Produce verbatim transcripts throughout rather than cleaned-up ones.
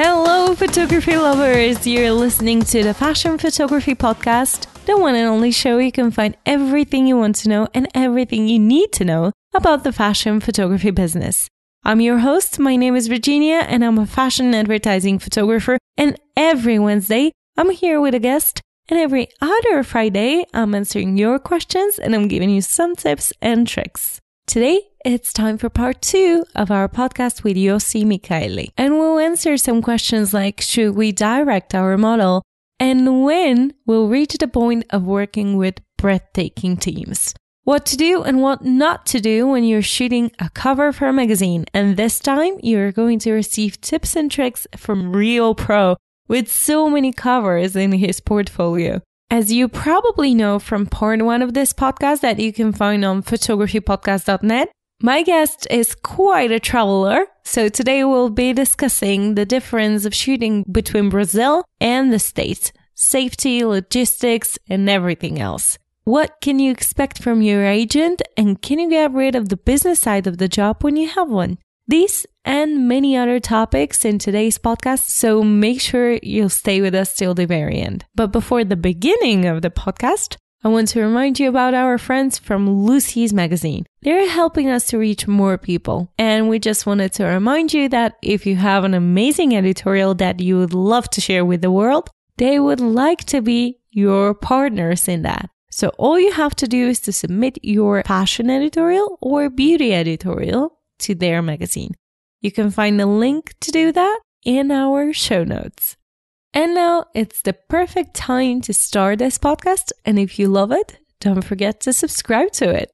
Hello, photography lovers! You're listening to the Fashion Photography Podcast, the one and only show you can find everything you want to know and everything you need to know about the fashion photography business. I'm your host, my name is Virginia, and I'm a fashion advertising photographer, and every Wednesday, I'm here with a guest, and every other Friday, I'm answering your questions and I'm giving you some tips and tricks. Today, it's time for part two of our podcast with Yossi Mikaeli, and we'll answer some questions like, should we direct our model, and when we'll reach the point of working with breathtaking teams. What to do and what not to do when you're shooting a cover for a magazine, and this time, you're going to receive tips and tricks from Real Pro, with so many covers in his portfolio. As you probably know from part one of this podcast that you can find on photography podcast dot net, my guest is quite a traveler, so today we'll be discussing the difference of shooting between Brazil and the States, safety, logistics, and everything else. What can you expect from your agent, and can you get rid of the business side of the job when you have one? These and many other topics in today's podcast, so make sure you'll stay with us till the very end. But before the beginning of the podcast, I want to remind you about our friends from Lucy's Magazine. They're helping us to reach more people. And we just wanted to remind you that if you have an amazing editorial that you would love to share with the world, they would like to be your partners in that. So all you have to do is to submit your fashion editorial or beauty editorial to their magazine. You can find the link to do that in our show notes. And now it's the perfect time to start this podcast. And if you love it, don't forget to subscribe to it.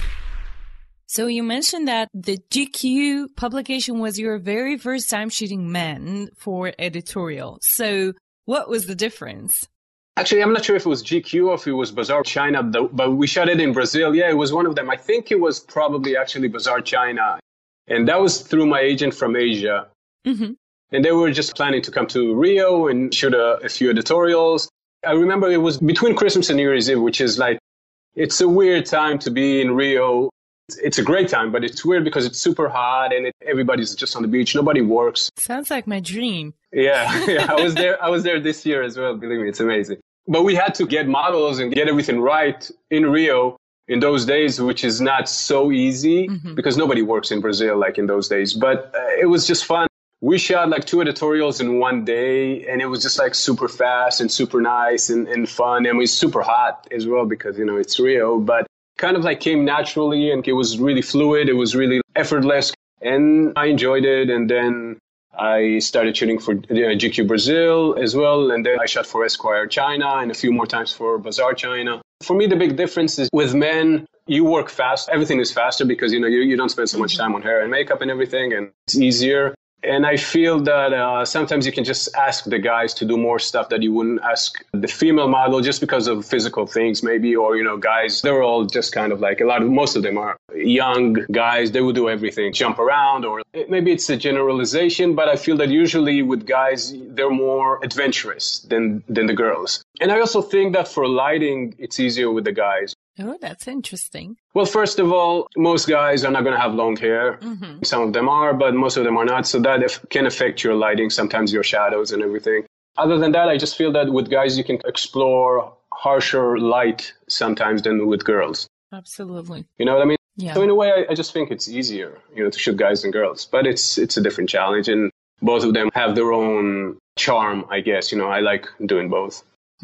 So you mentioned that the G Q publication was your very first time shooting men for editorial. So what was the difference? Actually, I'm not sure if it was G Q or if it was Bazaar China, but we shot it in Brazil. Yeah, it was one of them. I think it was probably actually Bazaar China. And that was through my agent from Asia. Mm-hmm. And they were just planning to come to Rio and shoot a, a few editorials. I remember it was between Christmas and New Year's Eve, which is like, it's a weird time to be in Rio. It's, it's a great time, but it's weird because it's super hot and it, everybody's just on the beach. Nobody works. Sounds like my dream. Yeah, yeah. I was there. I was there this year as well. Believe me, it's amazing. But we had to get models and get everything right in Rio in those days, which is not so easy mm-hmm. because nobody works in Brazil like in those days. But uh, it was just fun. We shot like two editorials in one day, and it was just like super fast and super nice and, and fun. And it was super hot as well because, you know, it's Rio, but kind of like came naturally and it was really fluid. It was really effortless and I enjoyed it. And then I started shooting for G Q Brazil as well. And then I shot for Esquire China and a few more times for Bazaar China. For me, the big difference is with men, you work fast. Everything is faster because, you know, you, you don't spend so much time on hair and makeup and everything, and it's easier. And I feel that uh, sometimes you can just ask the guys to do more stuff that you wouldn't ask the female model just because of physical things maybe, or, you know, guys, they're all just kind of like a lot of, most of them are young guys. They will do everything, jump around, or maybe it's a generalization, but I feel that usually with guys, they're more adventurous than, than the girls. And I also think that for lighting, it's easier with the guys. Oh, that's interesting. Well, first of all, most guys are not going to have long hair. Mm-hmm. Some of them are, but most of them are not. So that can affect your lighting, sometimes your shadows and everything. Other than that, I just feel that with guys, you can explore harsher light sometimes than with girls. Absolutely. You know what I mean? Yeah. So in a way, I, I just think it's easier, you know, to shoot guys than girls. But it's it's a different challenge. And both of them have their own charm, I guess. You know, I like doing both.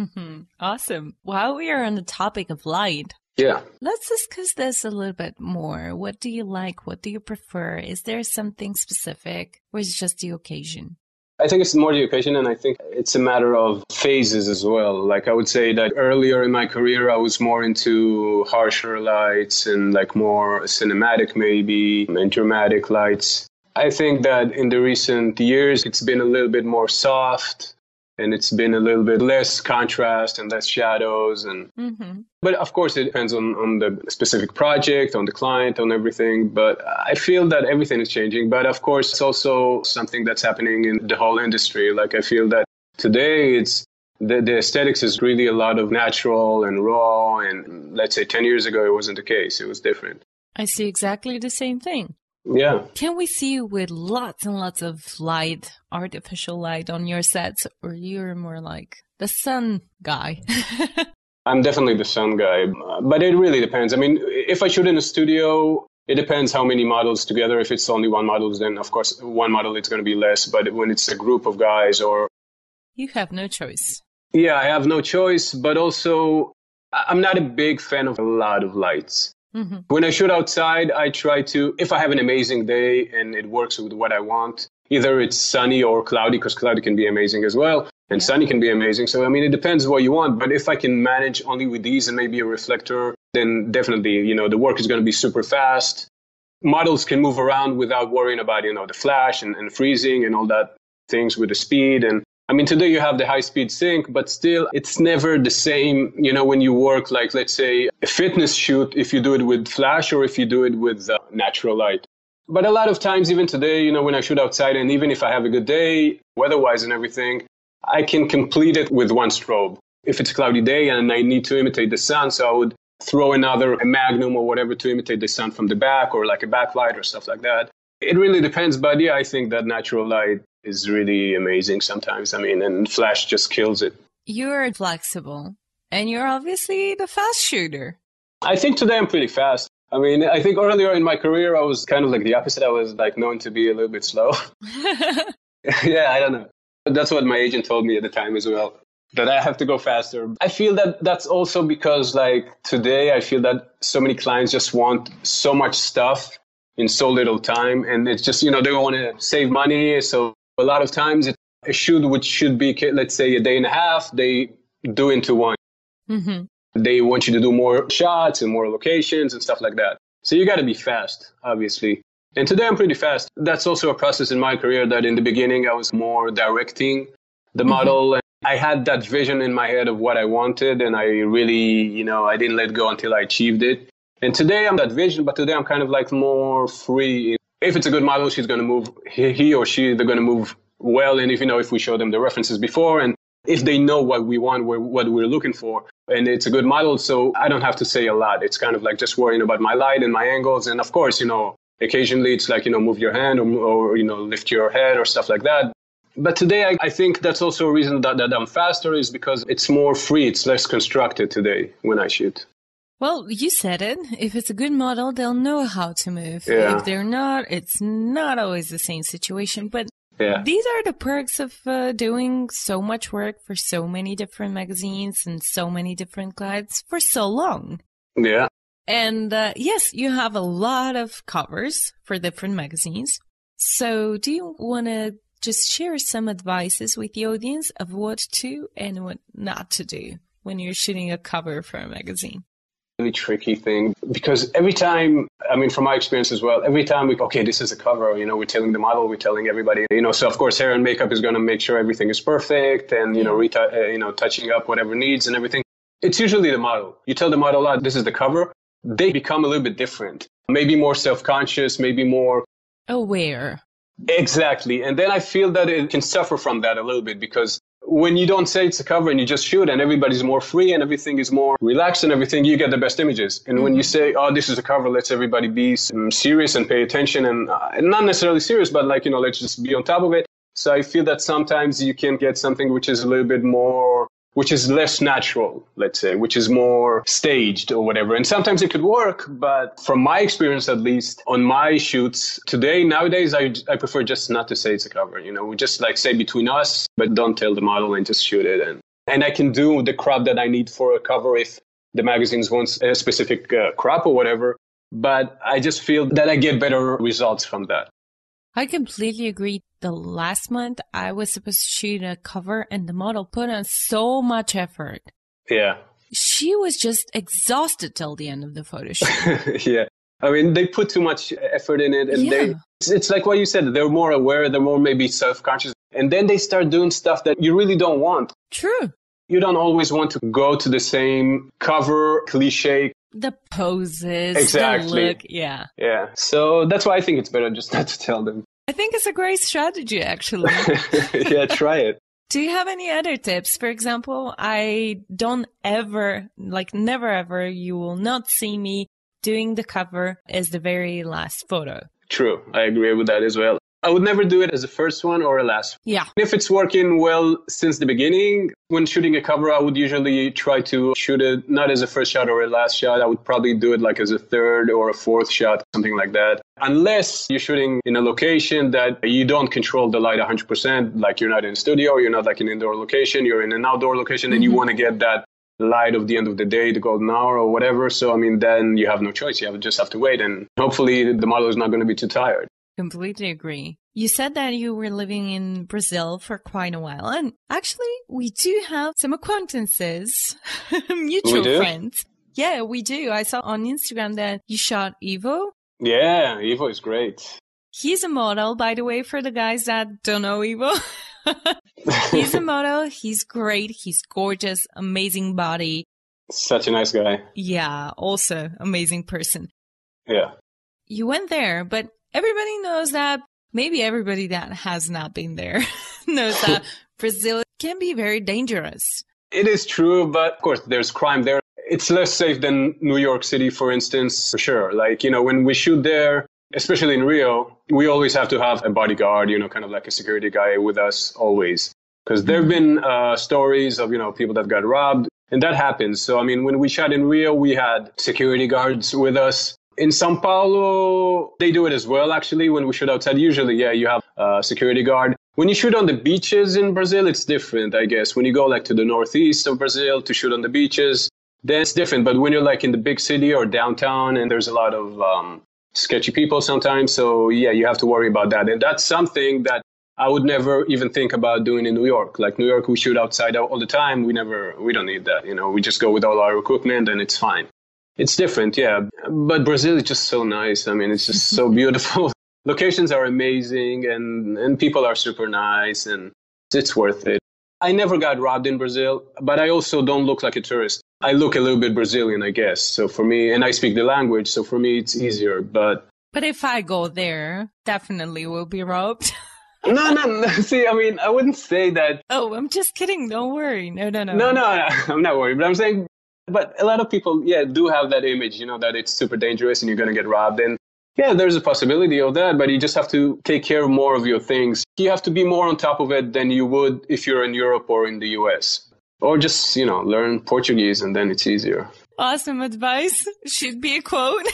Awesome. While we are on the topic of light, yeah, let's discuss this a little bit more. What do you like? What do you prefer? Is there something specific, or is it just the occasion? I think it's more the occasion, and I think it's a matter of phases as well. Like I would say that earlier in my career, I was more into harsher lights and like more cinematic maybe and dramatic lights. I think that in the recent years, it's been a little bit more soft. And it's been a little bit less contrast and less shadows. And mm-hmm. But of course, it depends on, on the specific project, on the client, on everything. But I feel that everything is changing. But of course, it's also something that's happening in the whole industry. Like I feel that today, it's the, the aesthetics is really a lot of natural and raw. And let's say ten years ago, it wasn't the case. It was different. I see exactly the same thing. Yeah. Can we see you with lots and lots of light, artificial light on your sets, or you're more like the sun guy? I'm definitely the sun guy, but it really depends. I mean, if I shoot in a studio, it depends how many models together. If it's only one model, then of course one model it's going to be less. But when it's a group of guys or... You have no choice. Yeah, I have no choice. But also, I'm not a big fan of a lot of lights. Mm-hmm. When I shoot outside, I try to, if I have an amazing day and it works with what I want, either it's sunny or cloudy, because cloudy can be amazing as well. And yeah. Sunny can be amazing. So, I mean, it depends what you want. But if I can manage only with these and maybe a reflector, then definitely, you know, the work is going to be super fast. Models can move around without worrying about, you know, the flash and, and freezing and all that things with the speed. And I mean, today you have the high speed sync, but still it's never the same, you know, when you work like, let's say, a fitness shoot, if you do it with flash or if you do it with uh, natural light. But a lot of times, even today, you know, when I shoot outside and even if I have a good day, weather-wise and everything, I can complete it with one strobe. If it's a cloudy day and I need to imitate the sun, so I would throw another a magnum or whatever to imitate the sun from the back or like a backlight or stuff like that. It really depends. But yeah, I think that natural light is really amazing sometimes. I mean, and flash just kills it. You're flexible and you're obviously the fast shooter. I think today I'm pretty fast. I mean, I think earlier in my career, I was kind of like the opposite. I was like known to be a little bit slow. Yeah, I don't know. That's what my agent told me at the time as well, that I have to go faster. I feel that that's also because like today, I feel that so many clients just want so much stuff in so little time. And it's just, you know, they want to save money. So a lot of times it, a shoot which should be, let's say, a day and a half, they do into one. Mm-hmm. They want you to do more shots and more locations and stuff like that. So you got to be fast, obviously. And today I'm pretty fast. That's also a process in my career that in the beginning I was more directing the model. Mm-hmm. And I had that vision in my head of what I wanted. And I really, you know, I didn't let go until I achieved it. And today I'm that vision, but today I'm kind of like more free. If it's a good model, she's going to move, he or she, they're going to move well. And if, you know, if we show them the references before and if they know what we want, what we're looking for, and it's a good model. So I don't have to say a lot. It's kind of like just worrying about my light and my angles. And of course, you know, occasionally it's like, you know, move your hand or, or you know, lift your head or stuff like that. But today, I, I think that's also a reason that, that I'm faster is because it's more free. It's less constructed today when I shoot. Well, you said it. If it's a good model, they'll know how to move. Yeah. If they're not, it's not always the same situation. But yeah. These are the perks of uh, doing so much work for so many different magazines and so many different clients for so long. Yeah. And uh, yes, you have a lot of covers for different magazines. So do you want to just share some advices with the audience of what to and what not to do when you're shooting a cover for a magazine? Really tricky thing because every time, I mean, from my experience as well, every time we, okay, this is a cover, you know, we're telling the model, we're telling everybody, you know, so of course hair and makeup is going to make sure everything is perfect and, you know, reta- uh, you know, touching up whatever needs and everything. It's usually the model. You tell the model, oh, this is the cover. They become a little bit different, maybe more self-conscious, maybe more aware. Exactly. And then I feel that it can suffer from that a little bit because when you don't say it's a cover and you just shoot and everybody's more free and everything is more relaxed and everything, you get the best images. And mm-hmm. when you say, oh, this is a cover, let's everybody be um, serious and pay attention and uh, not necessarily serious, but like, you know, let's just be on top of it. So I feel that sometimes you can get something which is a little bit more, which is less natural, let's say, which is more staged or whatever. And sometimes it could work, but from my experience, at least on my shoots today, nowadays, I, I prefer just not to say it's a cover. You know, we just like say between us, but don't tell the model and just shoot it. And, and I can do the crop that I need for a cover if the magazines want a specific uh, crop or whatever. But I just feel that I get better results from that. I completely agree. The last month, I was supposed to shoot a cover and the model put on so much effort. Yeah. She was just exhausted till the end of the photo shoot. Yeah. I mean, they put too much effort in it. And yeah. they it's, it's like what you said. They're more aware. They're more maybe self-conscious. And then they start doing stuff that you really don't want. True. You don't always want to go to the same cover cliche. The poses, exactly. The look, yeah. Yeah. So that's why I think it's better just not to tell them. I think it's a great strategy, actually. Yeah, try it. Do you have any other tips? For example, I don't ever, like never ever, you will not see me doing the cover as the very last photo. True. I agree with that as well. I would never do it as a first one or a last one. Yeah. If it's working well since the beginning, when shooting a cover, I would usually try to shoot it not as a first shot or a last shot. I would probably do it like as a third or a fourth shot, something like that. Unless you're shooting in a location that you don't control the light one hundred percent, like you're not in a studio, or you're not like an indoor location, you're in an outdoor location, mm-hmm. and you want to get that light of the end of the day, the golden hour or whatever. So, I mean, then you have no choice. You have, just have to wait. And hopefully the model is not going to be too tired. Completely agree. You said that you were living in Brazil for quite a while. And actually, we do have some acquaintances, mutual friends. Yeah, we do. I saw on Instagram that you shot Ivo. Yeah, Ivo is great. He's a model, by the way, for the guys that don't know Ivo. He's a model. He's great. He's gorgeous, amazing body. Such a nice guy. Yeah, also amazing person. Yeah. You went there, but everybody knows that, maybe everybody that has not been there knows that Brazil can be very dangerous. It is true, but of course there's crime there. It's less safe than New York City, for instance, for sure. Like, you know, when we shoot there, especially in Rio, we always have to have a bodyguard, you know, kind of like a security guy with us always. Because there have been uh, stories of, you know, people that got robbed, and that happens. So, I mean, when we shot in Rio, we had security guards with us. In São Paulo, they do it as well, actually, when we shoot outside. Usually, yeah, you have a security guard. When you shoot on the beaches in Brazil, it's different, I guess. When you go like to the northeast of Brazil to shoot on the beaches, then it's different. But when you're like in the big city or downtown, and there's a lot of um, sketchy people sometimes. So, yeah, you have to worry about that. And that's something that I would never even think about doing in New York. Like New York, we shoot outside all the time. We never, we don't need that. You know, we just go with all our equipment and it's fine. It's different, yeah. But Brazil is just so nice. I mean, it's just so beautiful. Locations are amazing and, and people are super nice and it's worth it. I never got robbed in Brazil, but I also don't look like a tourist. I look a little bit Brazilian, I guess. So for me, and I speak the language, so for me it's easier. But But if I go there, definitely will be robbed. No, no, no. See, I mean, I wouldn't say that. Oh, I'm just kidding. Don't worry. No, no, no. No, no, no. I'm not worried. But I'm saying, but a lot of people, yeah, do have that image, you know, that it's super dangerous and you're going to get robbed. And yeah, there's a possibility of that, but you just have to take care more of your things. You have to be more on top of it than you would if you're in Europe or in the U S. Or just, you know, learn Portuguese and then it's easier. Awesome advice. Should be a quote.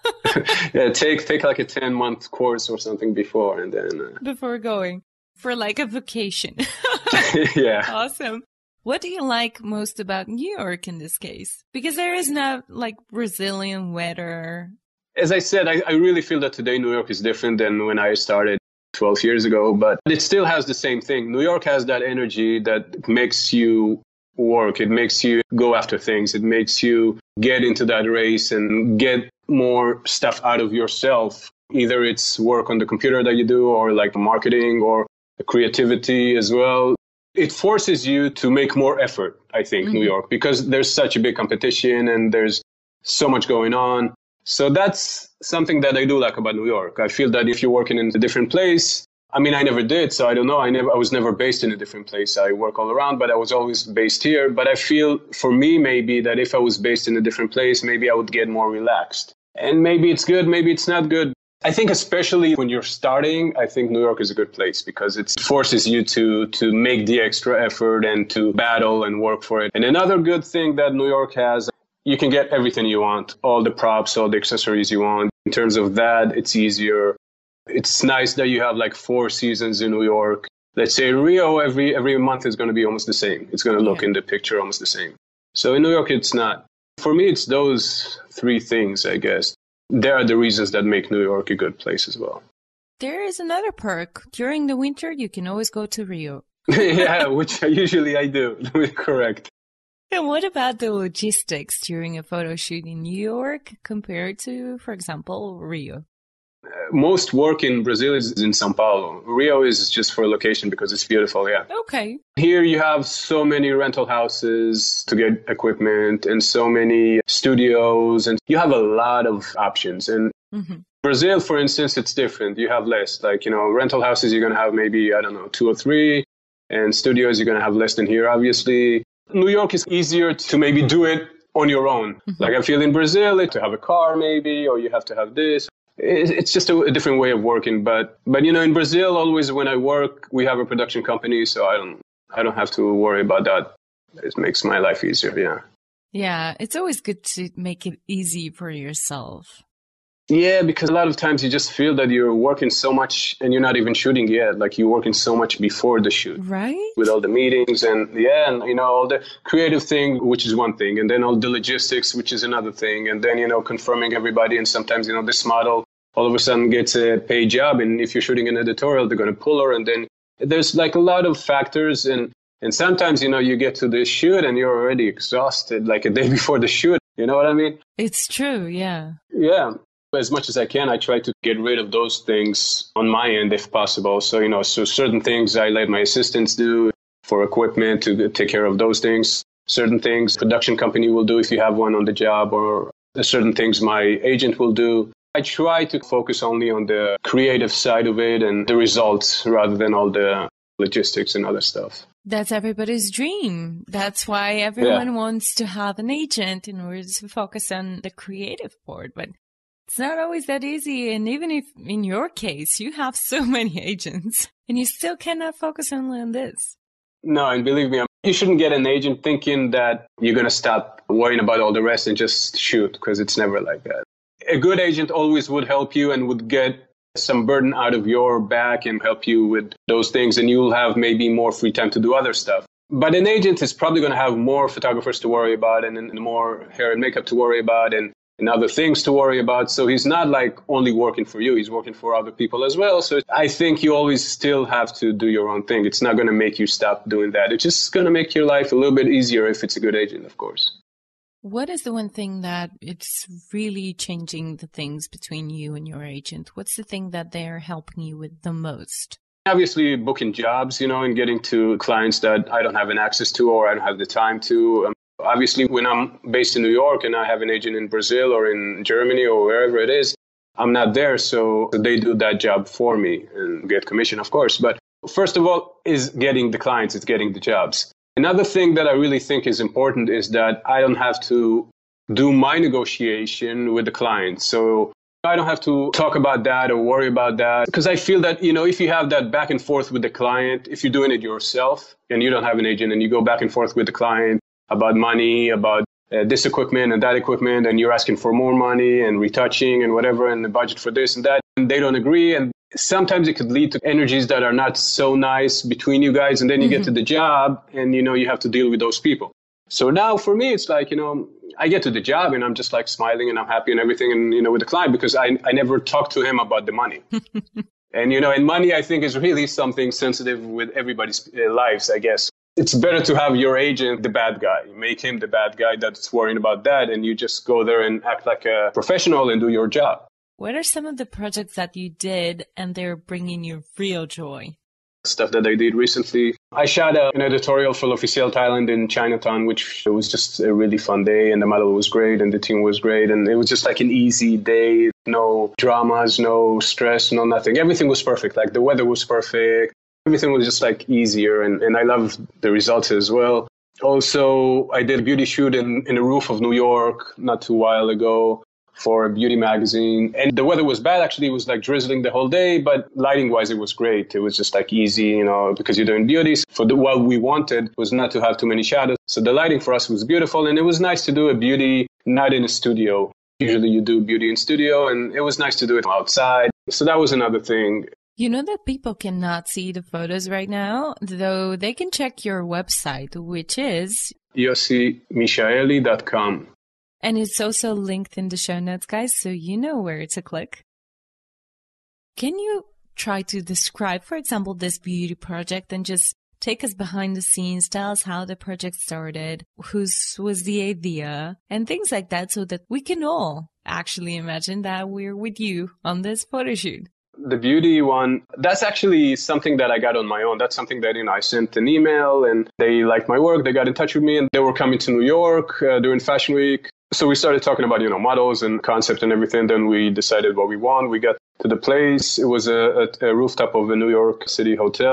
Yeah, take take like a ten month course or something before and then uh... before going for like a vacation. Yeah. Awesome. What do you like most about New York in this case? Because there is no like Brazilian weather. As I said, I, I really feel that today New York is different than when I started twelve years ago, but it still has the same thing. New York has that energy that makes you work. It makes you go after things. It makes you get into that race and get more stuff out of yourself. Either it's work on the computer that you do or like marketing or creativity as well. It forces you to make more effort, I think, mm-hmm. New York, because there's such a big competition and there's so much going on. So that's something that I do like about New York. I feel that if you're working in a different place, I mean, I never did, so I don't know. I never, I was never based in a different place. I work all around, but I was always based here. But I feel for me, maybe that if I was based in a different place, maybe I would get more relaxed. And maybe it's good, maybe it's not good. I think especially when you're starting, I think New York is a good place because it forces you to to make the extra effort and to battle and work for it. And another good thing that New York has, you can get everything you want, all the props, all the accessories you want. In terms of that, it's easier. It's nice that you have like four seasons in New York. Let's say Rio, every every month is going to be almost the same. It's going to look yeah. in the picture almost the same. So in New York, it's not. For me, it's those three things, I guess. There are the reasons that make New York a good place as well. There is another perk. During the winter, you can always go to Rio. Yeah, which usually I do. Correct. And what about the logistics during a photo shoot in New York compared to, for example, Rio? Uh, most work in Brazil is in São Paulo. Rio is just for location because it's beautiful, yeah. Okay. Here you have so many rental houses to get equipment and so many studios, and you have a lot of options. And mm-hmm. Brazil, for instance, it's different. You have less. Like, you know, rental houses, you're going to have maybe, I don't know, two or three. And studios, you're going to have less than here, obviously. New York is easier to maybe do it on your own. Mm-hmm. Like I feel in Brazil, to have a car maybe, or you have to have this. it's just a, a different way of working. But, but, you know, in Brazil, always when I work, we have a production company. So I don't, I don't have to worry about that. It makes my life easier. Yeah. Yeah. It's always good to make it easy for yourself. Yeah, because a lot of times you just feel that you're working so much and you're not even shooting yet. Like you're working so much before the shoot. Right. With all the meetings and yeah, and you know, all the creative thing, which is one thing. And then all the logistics, which is another thing. And then, you know, confirming everybody. And sometimes, you know, this model all of a sudden gets a paid job. And if you're shooting an editorial, they're going to pull her. And then there's like a lot of factors. And, and sometimes, you know, you get to the shoot and you're already exhausted like a day before the shoot. You know what I mean? It's true. Yeah. Yeah. As much as I can, I try to get rid of those things on my end if possible. So, you know, so certain things I let my assistants do for equipment to take care of those things. Certain things production company will do if you have one on the job, or certain things my agent will do. I try to focus only on the creative side of it and the results rather than all the logistics and other stuff. That's everybody's dream. That's why everyone Yeah. wants to have an agent in order to focus on the creative part. But it's not always that easy. And even if in your case, you have so many agents and you still cannot focus only on this. No, and believe me, you shouldn't get an agent thinking that you're going to stop worrying about all the rest and just shoot, because it's never like that. A good agent always would help you and would get some burden out of your back and help you with those things. And you'll have maybe more free time to do other stuff. But an agent is probably going to have more photographers to worry about and, and more hair and makeup to worry about and and other things to worry about. So he's not like only working for you. He's working for other people as well. So I think you always still have to do your own thing. It's not going to make you stop doing that. It's just going to make your life a little bit easier if it's a good agent, of course. What is the one thing that it's really changing the things between you and your agent? What's the thing that they're helping you with the most? Obviously, booking jobs, you know, and getting to clients that I don't have an access to or I don't have the time to. Um, Obviously, when I'm based in New York and I have an agent in Brazil or in Germany or wherever it is, I'm not there. So they do that job for me and get commission, of course. But first of all, is getting the clients, it's getting the jobs. Another thing that I really think is important is that I don't have to do my negotiation with the client. So I don't have to talk about that or worry about that, because I feel that, you know, if you have that back and forth with the client, if you're doing it yourself and you don't have an agent and you go back and forth with the client about money, about uh, this equipment and that equipment, and you're asking for more money and retouching and whatever, and the budget for this and that, and they don't agree. And sometimes it could lead to energies that are not so nice between you guys. And then you mm-hmm. get to the job and, you know, you have to deal with those people. So now for me, it's like, you know, I get to the job and I'm just like smiling and I'm happy and everything. And, you know, with the client, because I, I never talk to him about the money. And, you know, and money, I think, is really something sensitive with everybody's lives, I guess. It's better to have your agent the bad guy, make him the bad guy that's worrying about that. And you just go there and act like a professional and do your job. What are some of the projects that you did and they're bringing you real joy? Stuff that I did recently. I shot a, an editorial for L'Officiel Thailand in Chinatown, which was just a really fun day. And the model was great and the team was great. And it was just like an easy day. No dramas, no stress, no nothing. Everything was perfect. Like the weather was perfect. Everything was just like easier, and, and I love the results as well. Also, I did a beauty shoot in, in the roof of New York not too while ago for a beauty magazine. And the weather was bad. Actually, it was like drizzling the whole day, but lighting-wise, it was great. It was just like easy, you know, because you're doing beauties. For the, what we wanted was not to have too many shadows. So the lighting for us was beautiful, and it was nice to do a beauty not in a studio. Usually you do beauty in studio, and it was nice to do it outside. So that was another thing. You know that people cannot see the photos right now, though they can check your website, which is yossi mishaeli dot com. And it's also linked in the show notes, guys, so you know where to click. Can you try to describe, for example, this beauty project and just take us behind the scenes, tell us how the project started, whose was the idea, and things like that, so that we can all actually imagine that we're with you on this photo shoot? The beauty one, that's actually something that I got on my own. That's something that, you know, I sent an email and they liked my work. They got in touch with me and they were coming to New York uh, during Fashion Week. So we started talking about, you know, models and concept and everything. Then we decided what we want. We got to the place. It was a, a, a rooftop of a New York City hotel.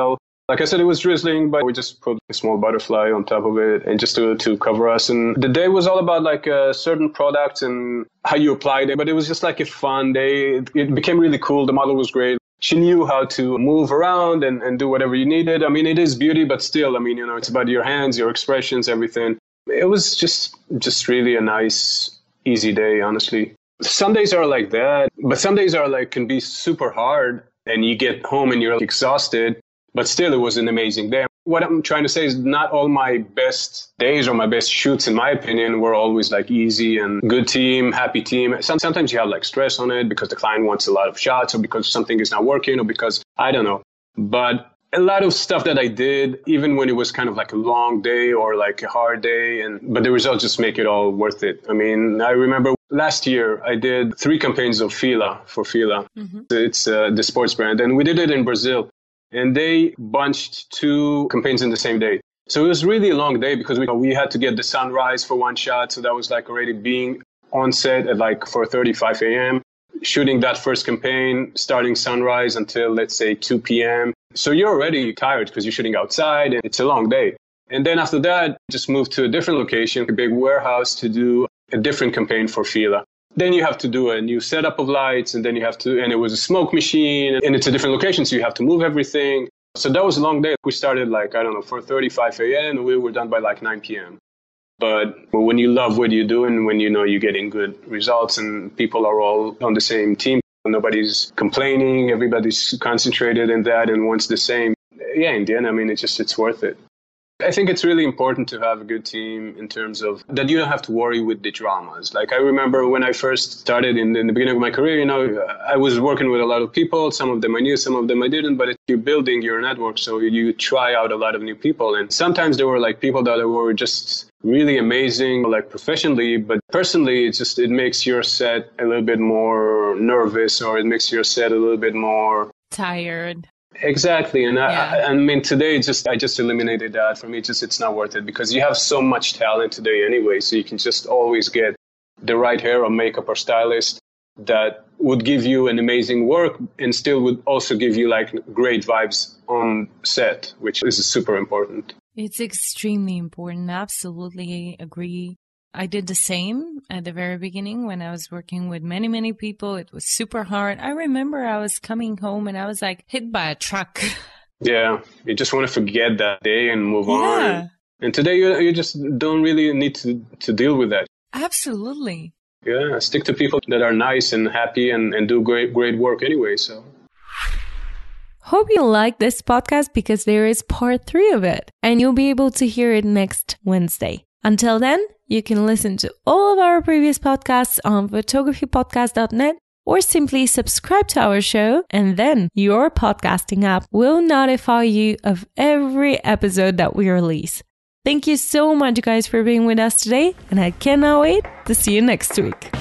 Like I said, it was drizzling, but we just put a small butterfly on top of it and just to, to cover us. And the day was all about like a certain product and how you applied it. But it was just like a fun day. It, it became really cool. The model was great. She knew how to move around and, and do whatever you needed. I mean, it is beauty, but still, I mean, you know, it's about your hands, your expressions, everything. It was just just really a nice, easy day, honestly. Sundays are like that, but Sundays are like can be super hard and you get home and you're exhausted, but still it was an amazing day. What I'm trying to say is not all my best days or my best shoots, in my opinion, were always like easy and good team, happy team. Sometimes you have like stress on it because the client wants a lot of shots or because something is not working or because, I don't know. But a lot of stuff that I did, even when it was kind of like a long day or like a hard day, and but the results just make it all worth it. I mean, I remember last year I did three campaigns of Fila for Fila. Mm-hmm. It's uh, the sports brand. And we did it in Brazil. And they bunched two campaigns in the same day. So it was really a long day because we, we had to get the sunrise for one shot. So that was like already being on set at like four thirty-five a.m., shooting that first campaign, starting sunrise until, let's say, two p.m. So you're already tired because you're shooting outside and it's a long day. And then after that, just moved to a different location, a big warehouse to do a different campaign for Fila. Then you have to do a new setup of lights, and then you have to, and it was a smoke machine, and it's a different location, so you have to move everything. So that was a long day. We started like, I don't know, four thirty-five a.m., and we were done by like nine p.m. But when you love what you do and when you know you're getting good results and people are all on the same team, nobody's complaining, everybody's concentrated in that and wants the same. Yeah, in the end, I mean, it's just, it's worth it. I think it's really important to have a good team in terms of that you don't have to worry with the dramas. Like I remember when I first started in, in the beginning of my career, you know, I was working with a lot of people. Some of them I knew, some of them I didn't, but you're building your network. So you try out a lot of new people. And sometimes there were like people that were just really amazing, like professionally, but personally, it just, it makes your set a little bit more nervous or it makes your set a little bit more tired. Exactly. And yeah. I, I mean, today, just I just eliminated that. For me, just it's not worth it because you have so much talent today anyway. So you can just always get the right hair or makeup or stylist that would give you an amazing work and still would also give you like great vibes on set, which is super important. It's extremely important. Absolutely agree. I did the same at the very beginning when I was working with many, many people. It was super hard. I remember I was coming home and I was like hit by a truck. Yeah, you just want to forget that day and move yeah. on. And today you you just don't really need to, to deal with that. Absolutely. Yeah, stick to people that are nice and happy and, and do great, great work anyway. So. Hope you like this podcast because there is part three of it and you'll be able to hear it next Wednesday. Until then, you can listen to all of our previous podcasts on photography podcast dot net or simply subscribe to our show and then your podcasting app will notify you of every episode that we release. Thank you so much, guys, for being with us today, and I cannot wait to see you next week.